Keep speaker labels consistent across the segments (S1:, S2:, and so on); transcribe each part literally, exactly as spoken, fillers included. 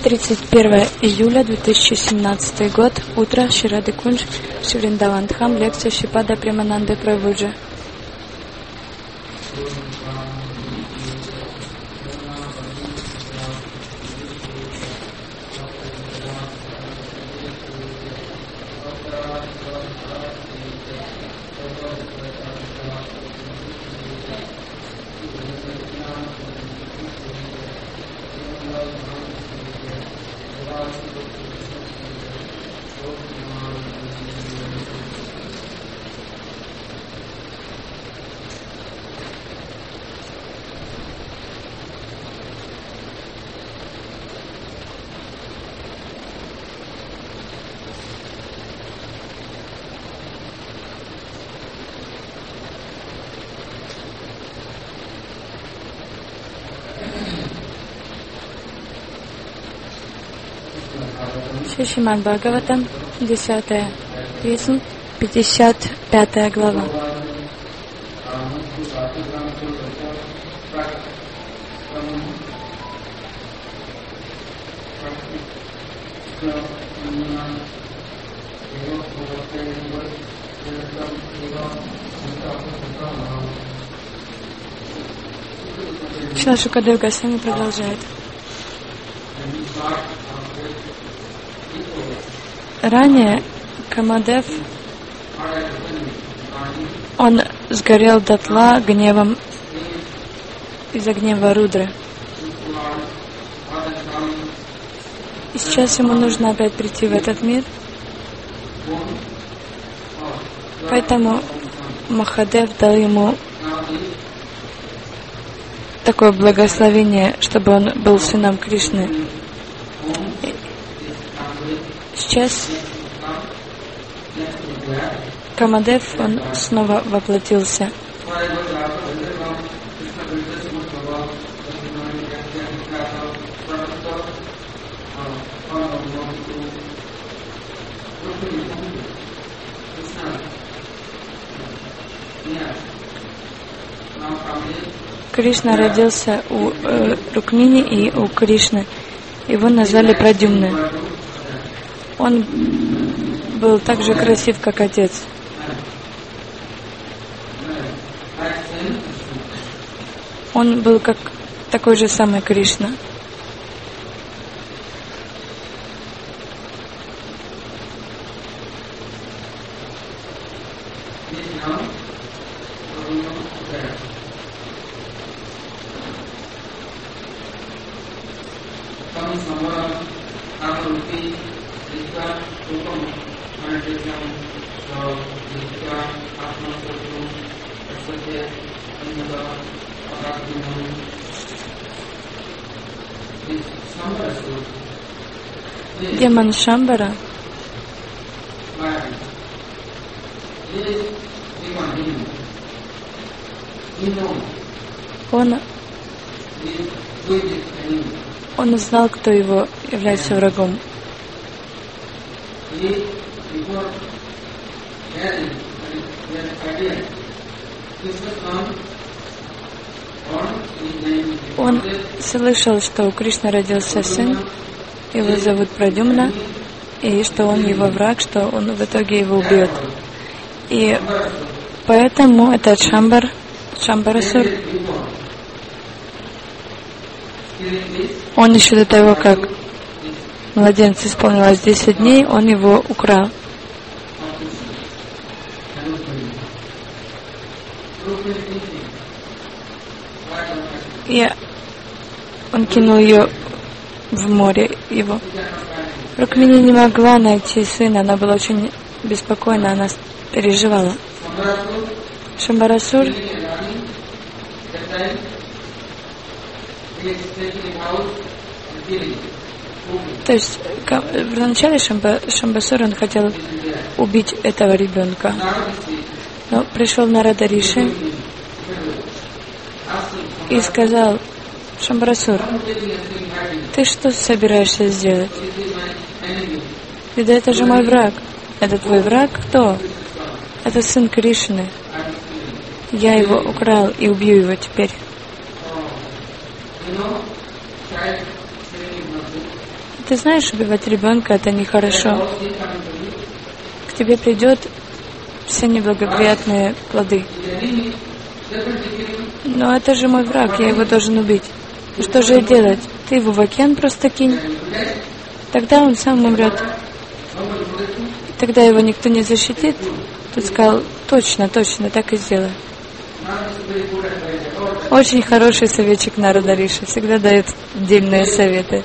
S1: тридцать первое июля две тысячи семнадцатый год. Утро. Шри Рады Кунж, Шри Вриндаван Дхам. Лекция Шрипада Премананды Прабхуджи. Шримад Бхагаватам, десятая песнь, пятьдесят пятая глава. Шрила Шукадев Госвами продолжает. Ранее Камадев, он сгорел дотла гневом из-за гнева Рудры. И сейчас ему нужно опять прийти в этот мир. Поэтому Махадев дал ему такое благословение, чтобы он был сыном Кришны. Сейчас Камадев, он снова воплотился. Кришна родился у э, Рукмини и у Кришны. Его назвали Прадюмна. Он был так же красив, как отец. Он был как такой же самый Кришна. Демон Шамбара, он, он знал, кто его является врагом. Он слышал, что у Кришны родился сын, его зовут Прадюмна, и что он его враг, что он в итоге его убьет. И поэтому этот Шамбар, Шамбарасур, он еще до того, как младенцу исполнилось десять дней, он его украл. И он кинул ее в море его. Рукмини не могла найти сына, она была очень беспокойна, она переживала. Шамбарасур то есть вначале Шамба, Шамбасур он хотел убить этого ребенка, но пришел Нарада Риши и сказал: Шамбарасур, ты что собираешься сделать? Ведь это же мой враг. Это твой враг кто? Это сын Кришны. Я его украл и убью его теперь. Ты знаешь, убивать ребенка это нехорошо. К тебе придет все неблагоприятные плоды. Но это же мой враг, я его должен убить. Ну что же делать? Ты его в океан просто кинь. Тогда он сам умрет. Тогда его никто не защитит. Тут сказал, точно, точно, так и сделай. Очень хороший советчик Нарада Риши, всегда дает дельные советы.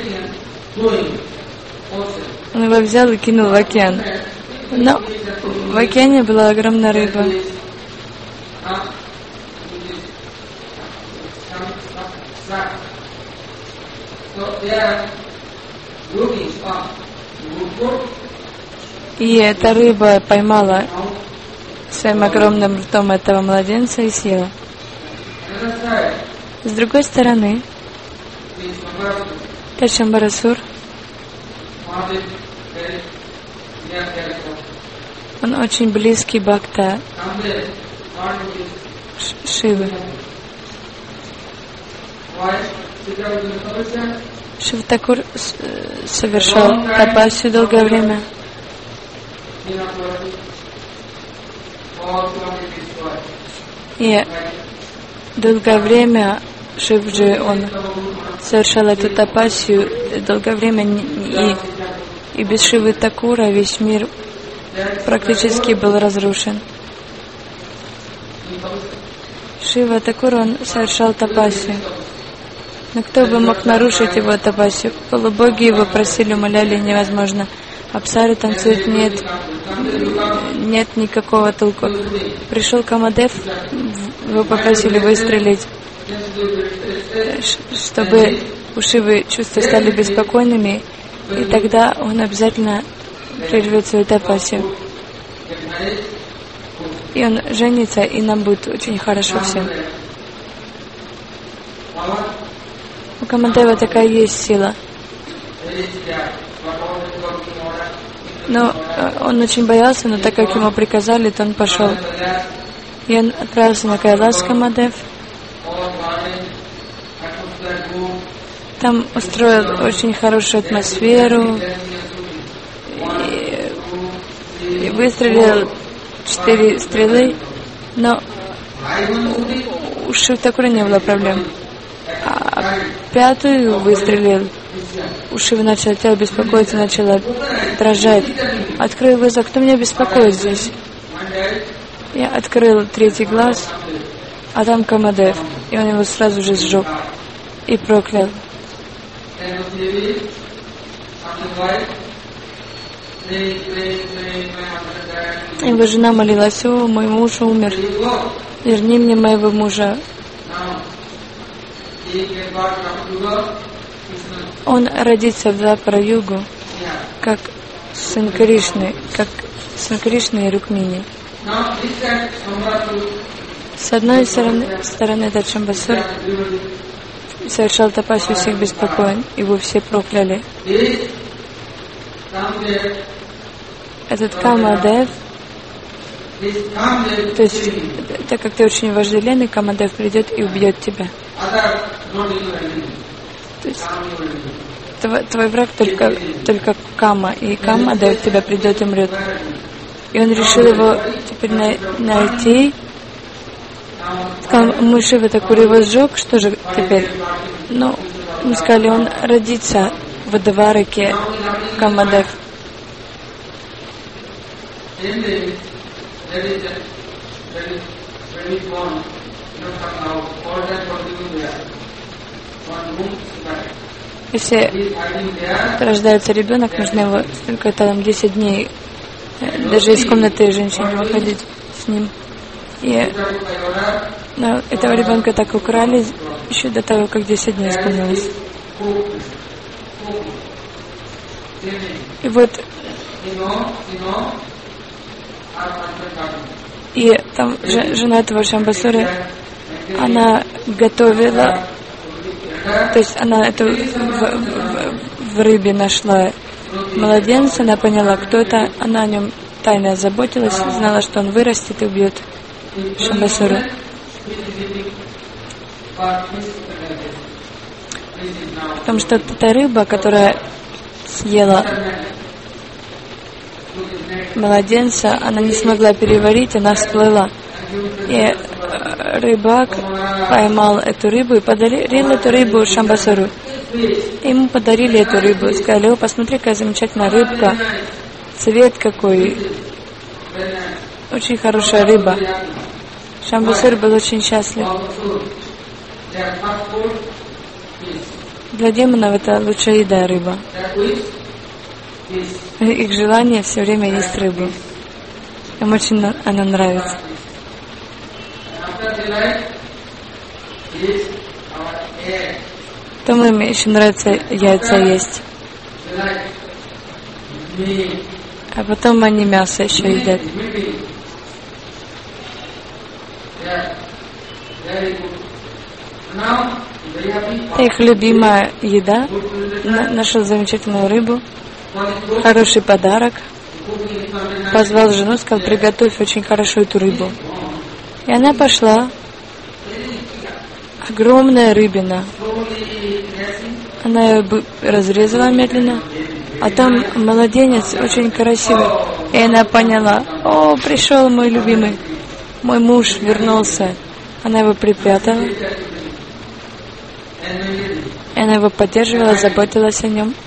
S1: Он его взял и кинул в океан. Но в океане была огромная рыба. И эта рыба поймала своим огромным ртом этого младенца и съела. С другой стороны, Шамбарасур, он очень близкий бхакта Шивы. Шива Такур совершал тапасию долгое время. И долгое время Шивджи, он совершал эту тапасию, долгое время, и, и без Шивы Такура весь мир практически был разрушен. Шива Такур, он совершал тапасию. Но кто бы мог нарушить его тапасию? Полубоги его просили, умоляли, невозможно. Апсары танцуют, нет, нет никакого толку. Пришел Камадев, его попросили выстрелить, чтобы у Шивы чувства стали беспокойными, и тогда он обязательно прервет свою тапасию. И он женится, и нам будет очень хорошо всем. У Камадева такая есть сила. Но он очень боялся, но так как ему приказали, то он пошел. И он отправился на Кайлас Камадев. Там устроил очень хорошую атмосферу. И, и выстрелил четыре стрелы. Но у Шивы Такура не было проблем. А пятую выстрелил. У Шивы начало тело беспокоиться, начало дрожать. Открыл глаза. Кто меня беспокоит здесь? Я открыл третий глаз, а там Камадев. И он его сразу же сжег и проклял. Его жена молилась: о, мой муж умер. Верни мне моего мужа. Он родится в Двапара-югу, как сын Кришны, как сын Кришны и Рукмини. С одной стороны, стороны этот Шамбасур совершал тапасию, всех беспокоен, его все прокляли. Этот Камадев, то есть, так как ты очень вожделенный, Камадев придет и убьет тебя. То есть, твой, твой враг только, только Кама, и Камадев тебя придет и умрет. И он решил его теперь най- найти. Сказал, мы Шива Такур его сжег, что же теперь? Ну, мы сказали, он родится в Двараке, Камадев. Если рождается ребенок, нужно его сколько-то там десять дней, даже из комнаты женщине не выходить с ним. И ну, этого ребенка так украли еще до того, как десять дней исполнилось. И вот и там жена этого Шамбасури, она готовила, то есть она эту в, в, в рыбе нашла младенца, она поняла, кто это, она о нем тайно заботилась, знала, что он вырастет и убьет Шамбасуру. Потому что эта рыба, которая съела младенца, она не смогла переварить, она всплыла. И рыбак поймал эту рыбу и подарил эту рыбу Шамбасуру. Ему подарили эту рыбу. Сказали: о, посмотри, какая замечательная рыбка. Цвет какой. Очень хорошая рыба. Шамбасур был очень счастлив. Для демонов это лучшая еда — рыба. Их желание все время есть рыбу. Им очень она нравится. Потом им еще нравится яйца есть. А потом они мясо еще едят. Их любимая еда. Нашел замечательную рыбу, хороший подарок. Позвал жену, сказал: приготовь очень хорошо эту рыбу. И она пошла. Огромная рыбина. Она ее разрезала медленно. А там младенец очень красивый. И она поняла: о, пришел мой любимый. Мой муж вернулся. Она его припрятала. И она его поддерживала, заботилась о нем.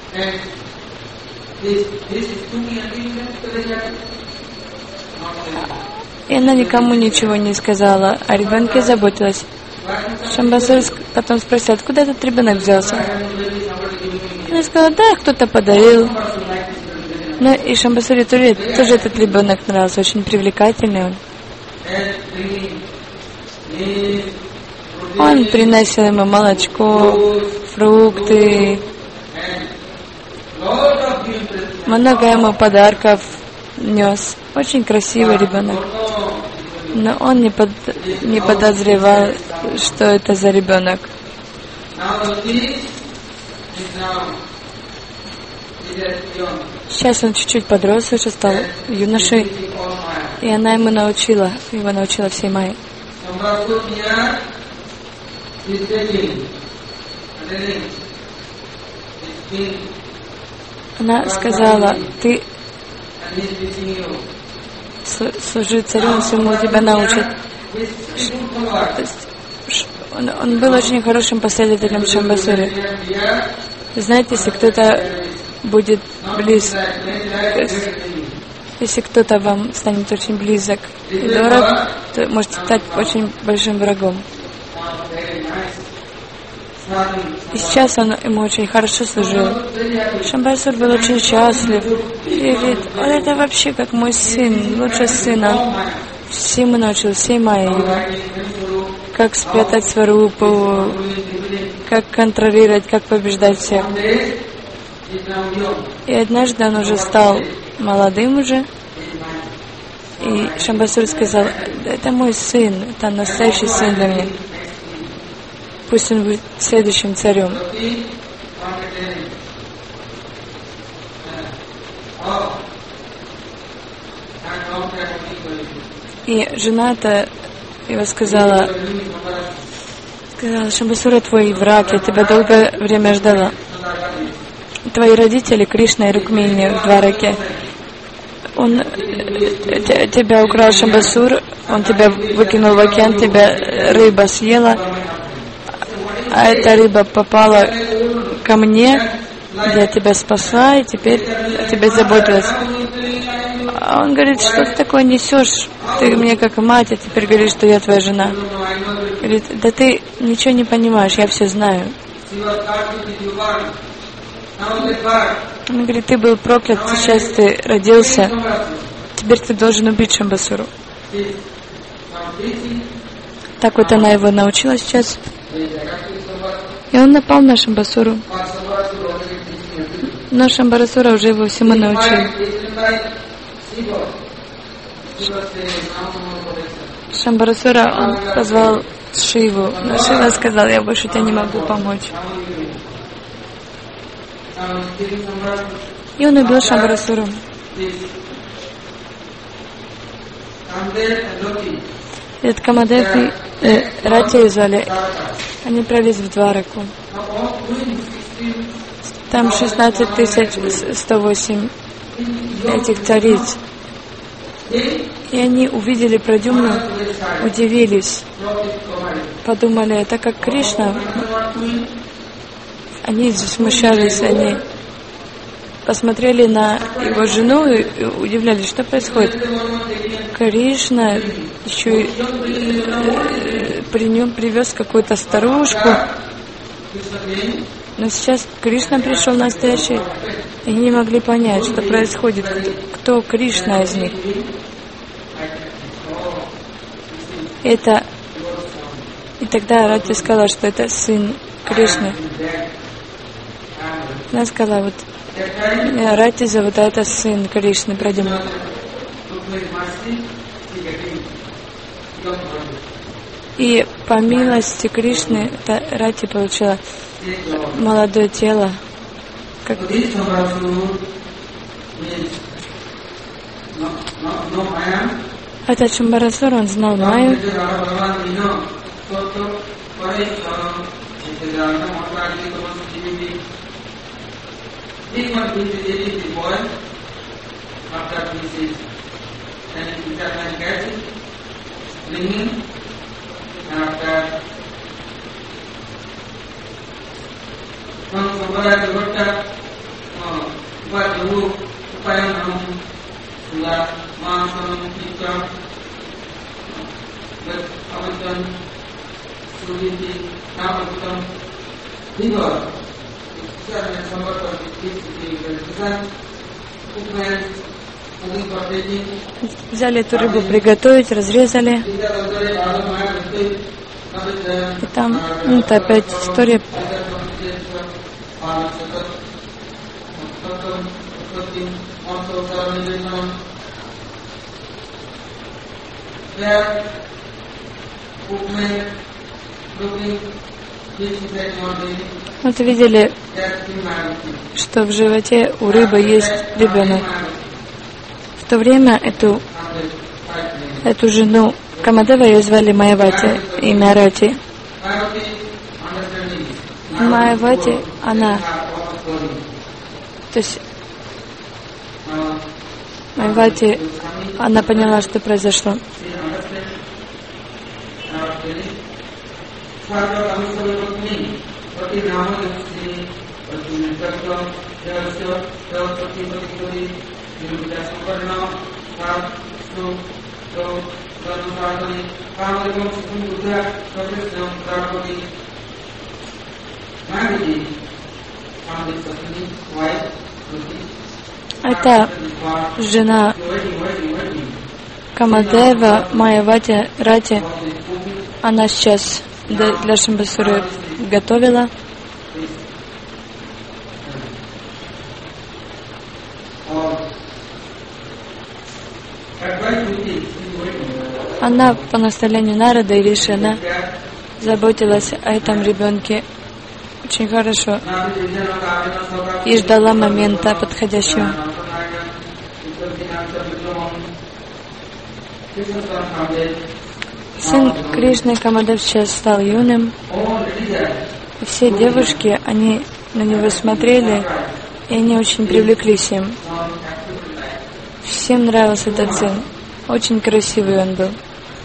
S1: И она никому ничего не сказала. О ребенке заботилась. Шамбасур потом спросил: откуда этот ребенок взялся? Она сказала: да, кто-то подарил. Ну и Шамбасуре тоже, тоже этот ребенок нравился, очень привлекательный он. Он приносил ему молочко, фрукты, много ему подарков нес. Очень красивый ребенок. Но он не, под, не подозревал, что это за ребенок. Сейчас он чуть-чуть подрос, уже стал юношей. И она ему научила, его научила всей Майе. Она сказала: ты служи царю, всему тебя научит. Он, он был очень хорошим последователем Шамбасуры. Знаете, если кто-то будет близок, если кто-то вам станет очень близок и дорог, то может стать очень большим врагом. И сейчас он ему очень хорошо служил. Шамбасур был очень счастлив. И говорит: вот это вообще как мой сын, лучший сын. Он всему научил, всей Майе его. Как спрятать сварупу, как контролировать, как побеждать всех. И однажды он уже стал молодым уже. И Шамбасур сказал: это мой сын, это настоящий сын для меня. Пусть он будет следующим царем. И жена-то его сказала, сказала: Шамбасура твой враг, я тебя долгое время ждала. Твои родители, Кришна и Рукмини в Двараке, он тебя украл Шамбасур, он тебя выкинул в океан, тебя рыба съела, а эта рыба попала ко мне, я тебя спасла, и теперь о тебе заботилась. А он говорит: что ты такое несешь? Ты мне как мать, а теперь говоришь, что я твоя жена. Говорит: да ты ничего не понимаешь, я все знаю. Он говорит: ты был проклят, сейчас ты родился, теперь ты должен убить Шамбасуру. Так вот она его научила сейчас. И он напал на Шамбасуру. Но Шамбасура уже его всему научил. Шамбасура, он позвал Шиву. Но Шива сказал: я больше тебе не могу помочь. И он убил Шамбасуру. Этот Камадев и э, Рати звали. Они отправились в Двараку. Там шестнадцать тысяч сто восемь этих цариц. И они увидели Прадюмну, удивились, подумали, это как Кришна. Они смущались, они посмотрели на его жену и удивлялись, что происходит. Кришна еще и при нем привез какую-то старушку. Но сейчас Кришна пришел настоящий, и они не могли понять, что происходит, кто Кришна из них. Это... И тогда Рати сказала, что это сын Кришны. Она сказала, вот Рати зовут, а это сын Кришны, Прадюмна. И по милости Кришны Рати получила молодое тело. Как... Этот Шамбарасур, он знал Майю. Взяли эту рыбу, приготовить, разрезали. И там, ну, это опять история. Вот видели, что в животе у рыбы есть ребенок. В то время эту, эту жену Камадева, ее звали Майявати, имя Рати. Майявати, она, то есть Майявати, она поняла, что произошло. Это жена Камадева, Майявати, Рати. Она сейчас для Шамбасуры готовила. Она по наставлению Нарада и Риши, она заботилась о этом ребенке очень хорошо и ждала момента подходящего. Сын Кришны Камадев сейчас стал юным, и все девушки, они на него смотрели, и они очень привлеклись им. Всем нравился этот сын, очень красивый он был.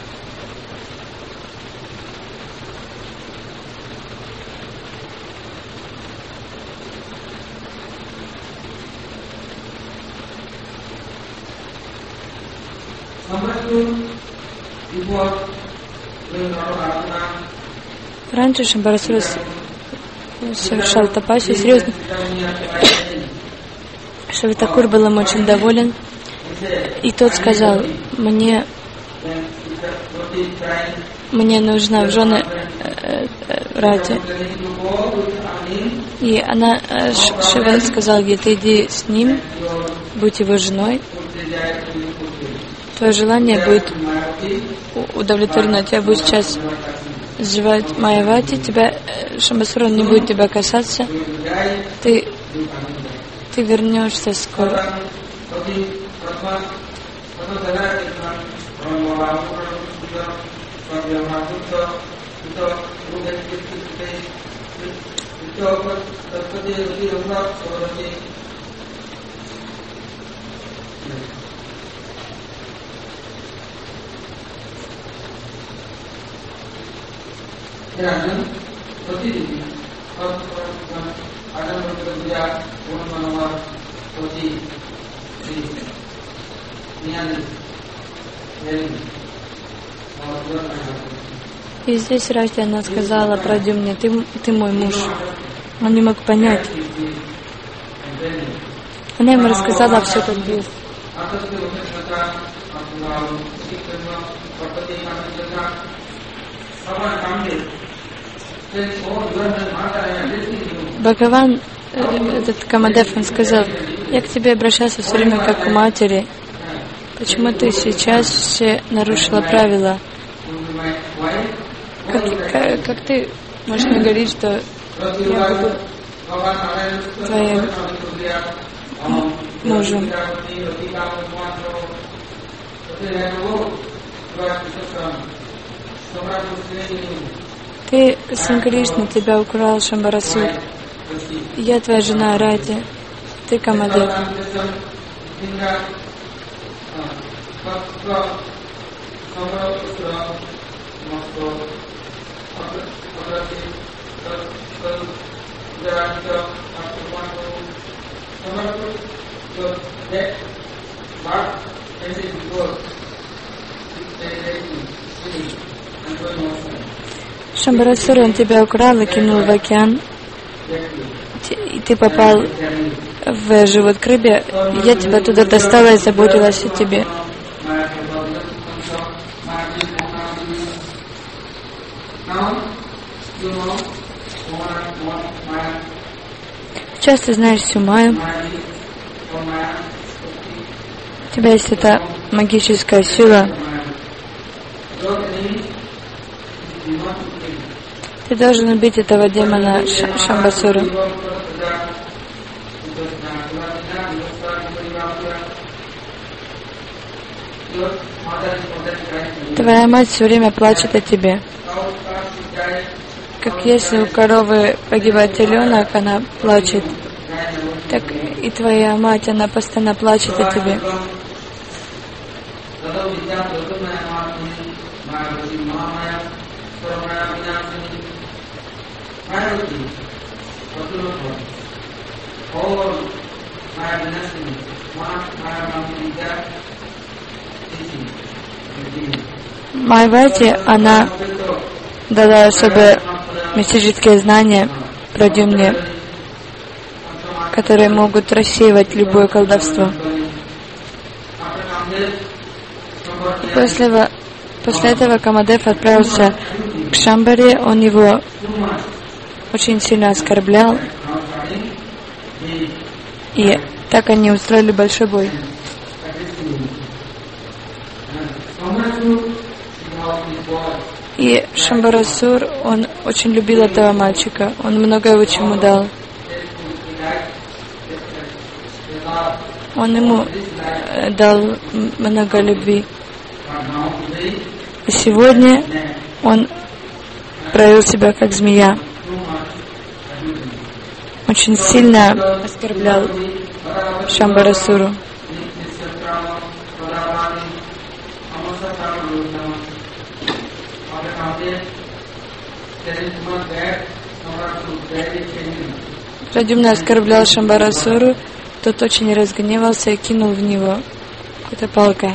S1: Раньше Шамбарасура совершал тапасию, серьезно. Шавитакур был им очень доволен. И тот сказал, мне, мне нужна в жены э, э, Рати. И она, э, Шива сказал ей, ты иди с ним, будь его женой. Твое желание будет удовлетворено. Тебя будет сейчас сживать Майявати, тебя Шамбасура не будет тебя касаться. Ты, ты вернешься скоро. И здесь Рати, она сказала Прадюмне, ты, ты мой муж. Он не мог понять. Она ему рассказала все как есть. Бхагаван, этот Камадев, он сказал, я к тебе обращался все время как к матери. Почему ты сейчас все нарушила правила? Как, как, как ты можешь мне говорить, что я буду твоим мужем? Ты, сын Кришны, тебя украл Шамбарасур. Я твоя жена Рати. Ты Камадев. Шамбарасур, он тебя украл и кинул в океан, и ты попал в живот к рыбе. Я тебя туда достала и заботилась о тебе. Сейчас ты знаешь всю Майю. У тебя есть эта магическая сила. Ты должен убить этого демона Шамбасура. Твоя мать все время плачет о тебе. Как если у коровы погибает теленок, она плачет, так и твоя мать, она постоянно плачет о тебе. Майвати, она дала особые мистические знания Прадюмне, которые могут рассеивать любое колдовство. И после, этого, после этого Камадев отправился к Шамбаре, он его очень сильно оскорблял, и так они устроили большой бой. И Шамбарасур, он очень любил этого мальчика, он много его чему дал. Он ему дал много любви. И сегодня он проявил себя как змея. Очень сильно оскорблял Шамбарасуру. Прадюмна оскорблял Шамбарасуру, тот очень разгневался и кинул в него какой-то палкой.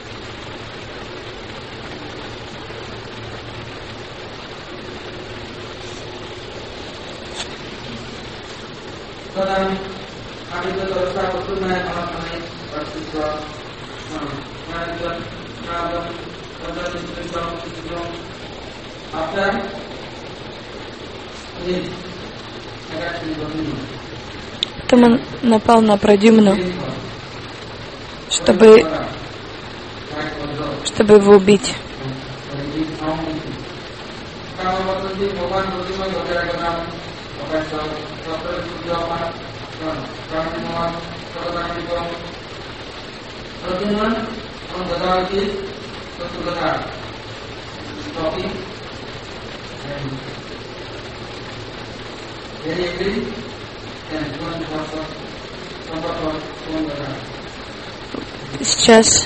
S1: Потом он напал на Прадюмну, чтобы, чтобы его убить. Сейчас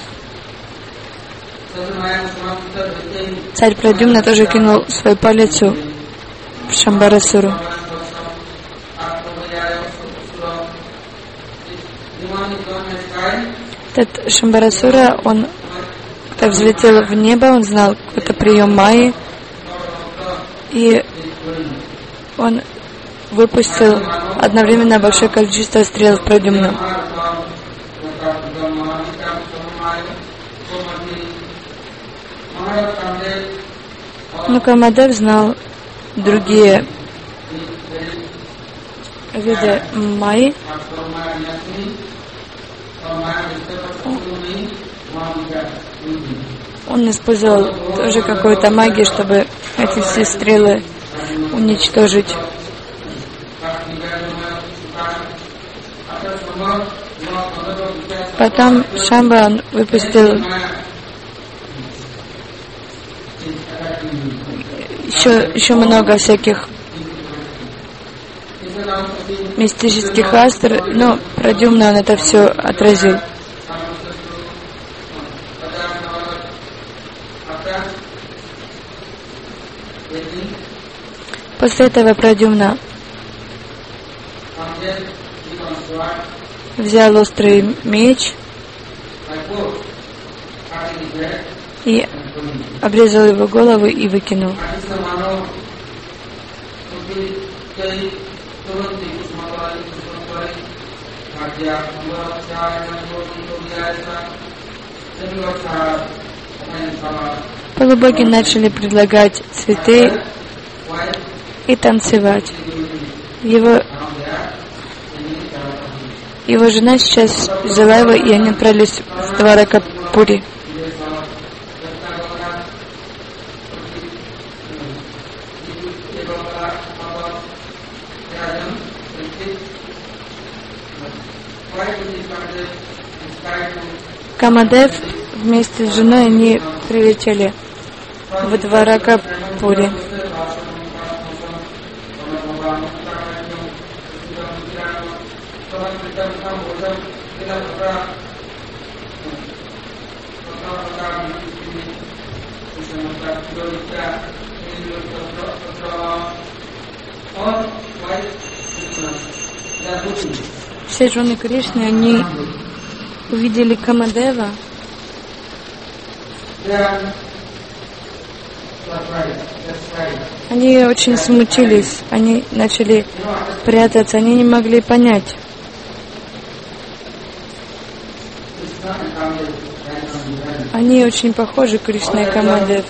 S1: царь Прадьюмна тоже кинул свою палицу в Шамбарасуру. Этот Шамбарасура, он так взлетел в небо, он знал какой-то прием Майи, и он выпустил одновременно большое количество стрел в Прадьюмну. Но Камадев знал другие виды Майи. Он использовал тоже какую-то магию, чтобы эти все стрелы уничтожить. Потом Шамба он выпустил еще, еще много всяких мистических астр, но Прадьюмна он это все отразил. После этого Прадьюмна взял острый меч и обрезал его голову и выкинул. Полубоги начали предлагать цветы и танцевать. Его, его жена сейчас взяла его, и они отправились в Дваракапури. Камадев вместе с женой они прилетели в Дваракапури. Все жены Кришны, они увидели Камадева. Они очень смутились, они начали прятаться, они не могли понять. Они очень похожи, Кришна и Камадев.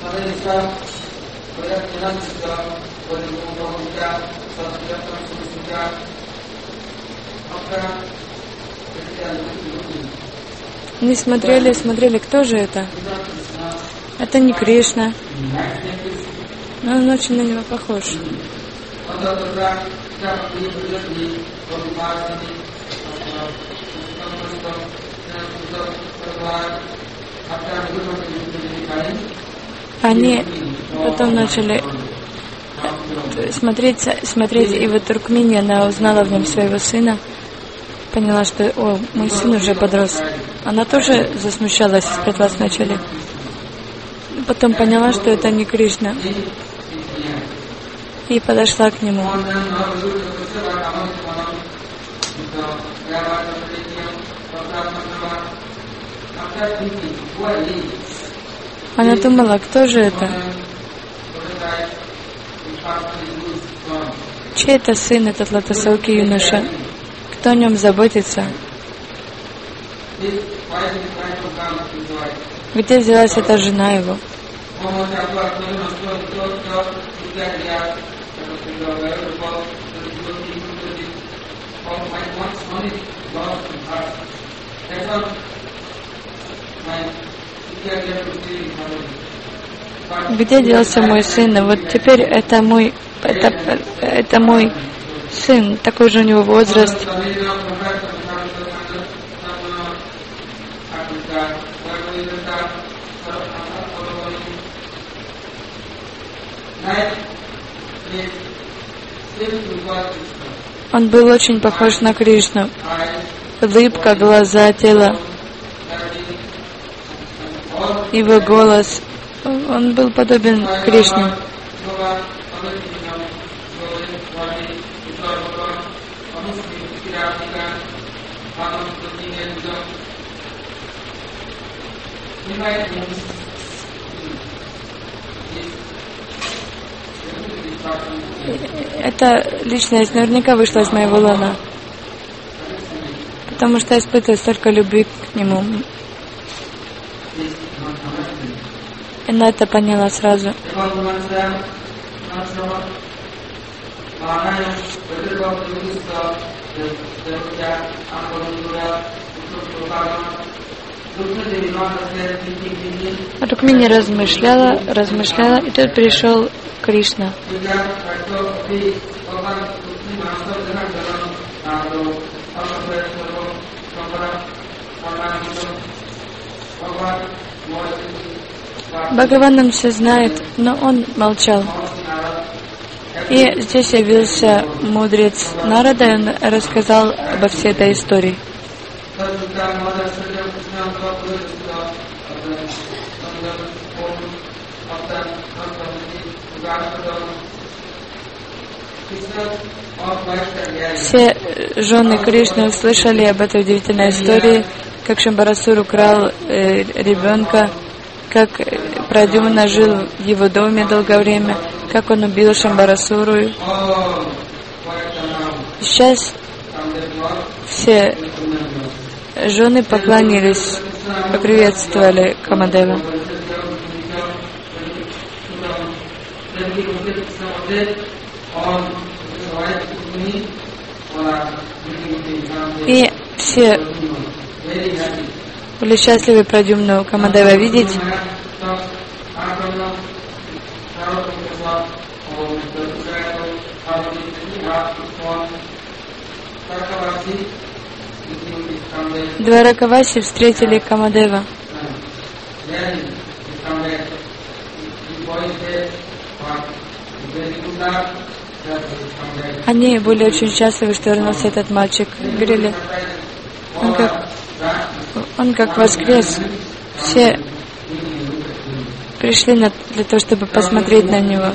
S1: Они смотрели, смотрели, кто же это? Это не Кришна. Но он очень на него похож. Они потом начали смотреть, смотреть, и вот Рукмини, она узнала в нем своего сына, поняла, что, о, мой сын уже подрос. Она тоже засмущалась сперва вначале. Потом поняла, что это не Кришна. И подошла к нему. Она думала, кто же это? Чей это сын, этот лотосоокий юноша? Кто о нем заботится? Где взялась эта жена его? Где делся мой сын? И вот теперь это мой, это, это мой сын, такой же у него возраст. Он был очень похож на Кришну. Улыбка, глаза, тело, его голос. Он был подобен Кришне. Эта личность наверняка вышла из моего лона, потому что я испытываю столько любви к нему. И на это поняла сразу. Рукмини размышляла, размышляла, и тут пришел Кришна. Бхагаван все знает, но он молчал. И здесь явился мудрец Нарада, и он рассказал обо всей этой истории. Все жены Кришны услышали об этой удивительной истории, как Шамбарасур украл э, ребенка, как Прадюмна жил в его доме долгое время, как он убил Шамбарасуру. Сейчас все жены поклонились, поприветствовали Камадева. И все были счастливы Прадюмну Камадева видеть. Дваракаваси встретили Камадева. Они были очень счастливы, что вернулся этот мальчик. Говорили, он как, он как воскрес. Все пришли на, для того, чтобы посмотреть на него.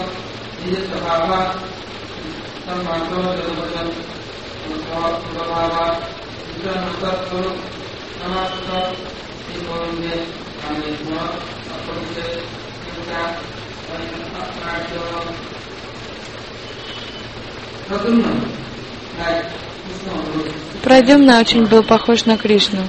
S1: Прадюмна очень был похож на Кришну.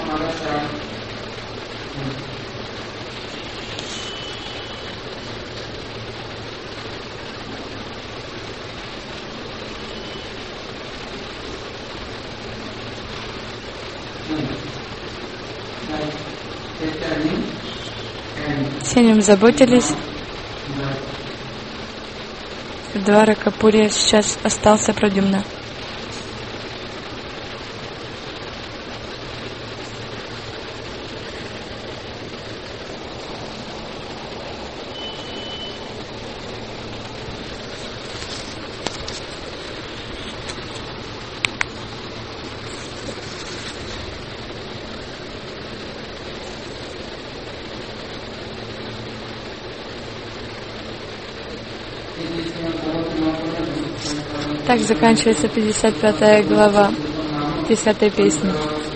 S1: Все о нем заботились. В Дваракапуре сейчас остался Прадюмна. Так заканчивается пятьдесят пятая глава десятой песни.